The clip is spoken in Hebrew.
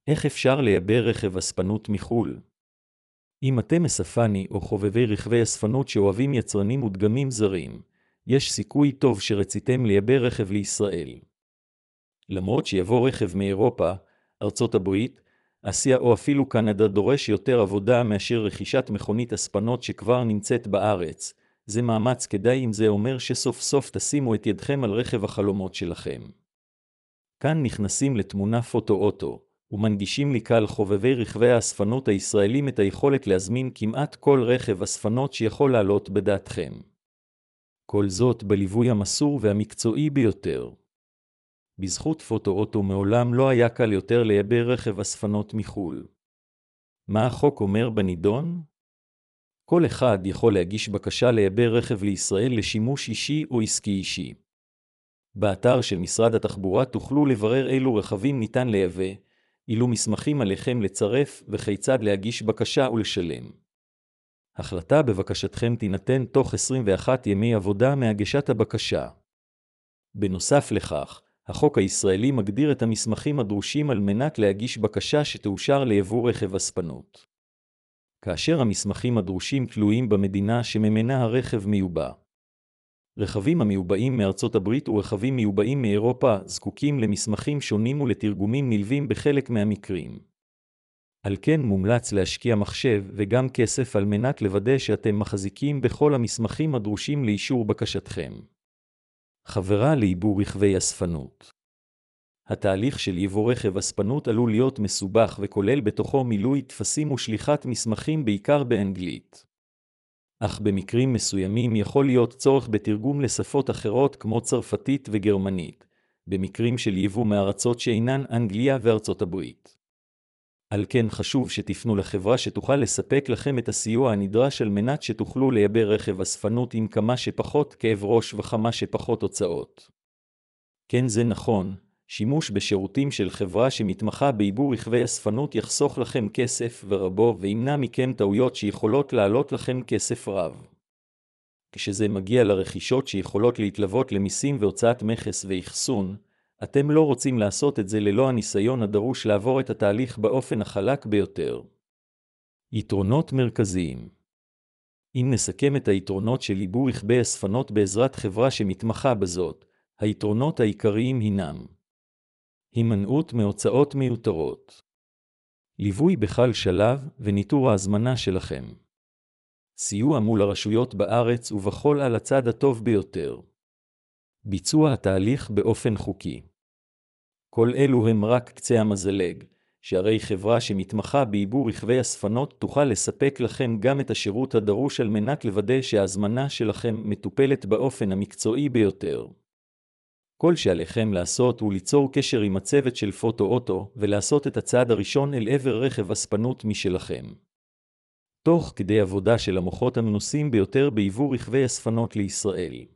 איך אפשר לייבא רכב אספנות מחו"ל? אם אתם אספני או חובבי רכבי אספנות שאוהבים יצרנים ודגמים זרים, יש סיכוי טוב שרציתם לייבא רכב לישראל. למרות שיבוא רכב מאירופה, ארצות הברית, אסיה או אפילו קנדה דורש יותר עבודה מאשר רכישת מכונית אספנות שכבר נמצאת בארץ, זה מאמץ כדאי אם זה אומר שסוף סוף תשימו את ידכם על רכב החלומות שלכם. כאן נכנסים לתמונה פוטו-אוטו, ומנגישים לקהל חובבי רכבי האספנות הישראלים את היכולת להזמין כמעט כל רכב אספנות שיכול לעלות בדעתכם. כל זאת בליווי המסור והמקצועי ביותר. בזכות פוטו-אוטו מעולם לא היה קל יותר לייבא רכב אספנות מחו"ל. מה החוק אומר בנידון? כל אחד יכול להגיש בקשה לייבא רכב לישראל לשימוש אישי או עסקי אישי. באתר של משרד התחבורה תוכלו לברר אילו רכבים ניתן לייבא, אילו מסמכים עליכם לצרף וכיצד להגיש בקשה ולשלם. החלטה בבקשתכם תינתן תוך 21 ימי עבודה מהגשת הבקשה. בנוסף לכך, החוק הישראלי מגדיר את המסמכים הדרושים על מנת להגיש בקשה שתאושר ליבוא רכב אספנות. כאשר המסמכים הדרושים תלויים במדינה שממנה הרכב מיובא. רכבים המיובאים מארצות הברית ורכבים מיובאים מאירופה זקוקים למסמכים שונים ולתרגומים נלווים בחלק מהמקרים. על כן מומלץ להשקיע מחשב וגם כסף על מנת לוודא שאתם מחזיקים בכל המסמכים הדרושים לאישור בקשתכם. חברה לייבוא רכבי אספנות. התהליך של ייבוא רכב אספנות עלול להיות מסובך וכולל בתוכו מילוי טפסים ושליחת מסמכים בעיקר באנגלית. אך במקרים מסוימים יכול להיות צורך בתרגום לשפות אחרות כמו צרפתית וגרמנית, במקרים של ייבוא מארצות שאינן אנגליה וארצות הברית. על כן חשוב שתפנו לחברה שתוכל לספק לכם את הסיוע הנדרש על מנת שתוכלו לייבא רכב אספנות עם כמה שפחות כאב ראש וכמה שפחות הוצאות. כן, זה נכון, שימוש בשירותים של חברה שמתמחה בייבוא רכבי אספנות יחסוך לכם כסף ורבו וימנע מכם טעויות שיכולות לעלות לכם כסף רב. כשזה מגיע לרכישות שיכולות להתלוות למיסים והוצאת מכס ואחסון, אתם לא רוצים לעשות את זה ללא הניסיון הדרוש לעבור את התהליך באופן החלק ביותר. יתרונות מרכזיים. אם נסכם את היתרונות של ייבוא רכבי אספנות בעזרת חברה שמתמחה בזאת, היתרונות העיקריים הינם: הימנעות מהוצאות מיותרות, ליווי בכל שלב וניטור ההזמנה שלכם, סיוע מול הרשויות בארץ ובכל על הצד הטוב ביותר, ביצוע התהליך באופן חוקי. כל אלו הם רק קצה המזלג, שהרי חברה שמתמחה בייבוא רכבי אספנות תוכל לספק לכם גם את השירות הדרוש על מנת לוודא שההזמנה שלכם מטופלת באופן המקצועי ביותר. כל שעליכם לעשות הוא ליצור קשר עם הצוות של פוטו-אוטו ולעשות את הצעד הראשון אל עבר רכב אספנות משלכם. תוך כדי עבודה של המוחות המנוסים ביותר בייבוא רכבי אספנות לישראל.